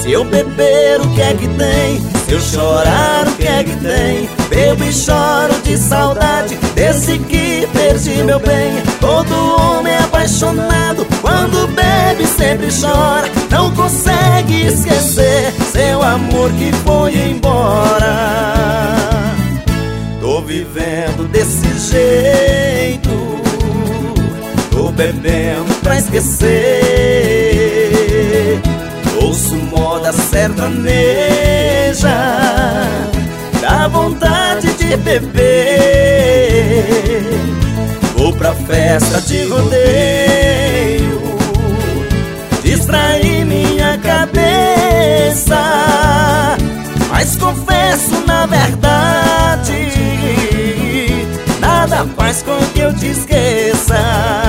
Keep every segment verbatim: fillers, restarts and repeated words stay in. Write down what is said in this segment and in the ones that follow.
Se eu beber, o que é que tem? Se eu chorar, o que é que tem? Bebo e choro de saudade desse que perdi meu bem. Todo homem é apaixonado, quando bebe sempre chora. Não consegue esquecer seu amor que foi embora. Tô vivendo desse jeito, tô bebendo pra esquecer. Ouço moda sertaneja, dá vontade de beber. Vou pra festa de rodeio, distrair minha cabeça. Mas confesso na verdade, nada faz com que eu te esqueça.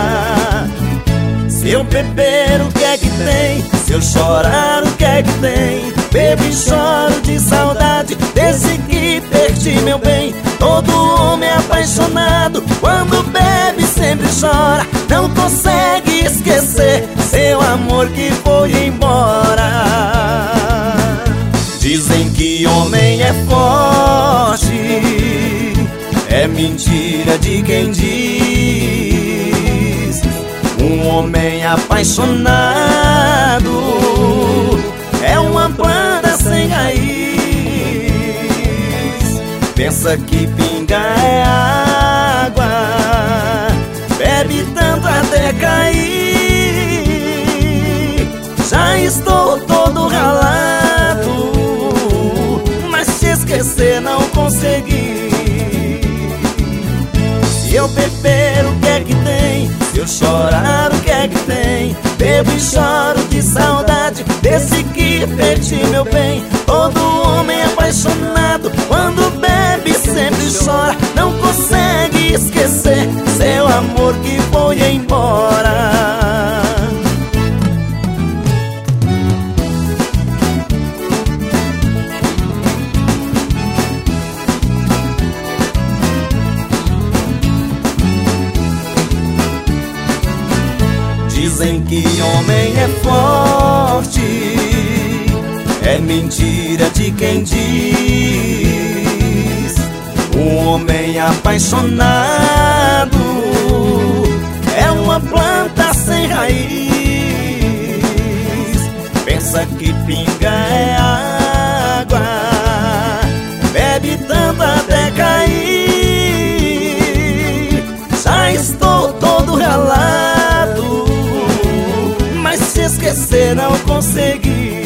Se eu beber, o que é que tem? Se eu chorar, o que é que tem? Bebo e choro de saudade desse que perdi meu bem. Todo homem é apaixonado, quando bebe sempre chora. Não consegue esquecer seu amor que foi embora. Dizem que homem é forte, é mentira de quem diz. Um homem apaixonado é uma planta sem raiz. Pensa que pinga é água, bebe tanto até cair. Já estou todo ralado, mas te esquecer não consegui. Se eu beber, o que é que tem? Se eu chorar, o que é que tem? Bebo e choro de saudade desse que perdi meu bem. Todo homem apaixonado, quando bebe sempre chora. Não consegue esquecer seu amor que foi embora. Dizem que homem é forte, é mentira de quem diz. Um homem apaixonado é uma planta sem raiz. Pensa que pinga é água, bebe tanto até cair. Já estou todo ralado, mas se esquecer não consegui.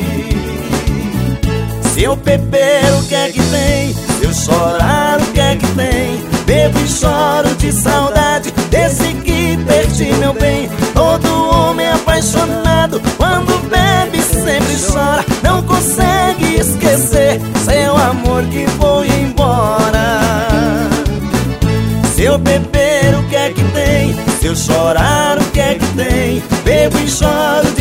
Se eu beber, o que é que tem? Se eu chorar, o que é que tem? Bebo e choro de saudade desse que perdi meu bem. Todo homem apaixonado, quando bebe sempre chora. Não consegue esquecer seu amor que foi embora. Se eu beber, o que é que tem? Se eu chorar, o que é que tem? Bebo e choro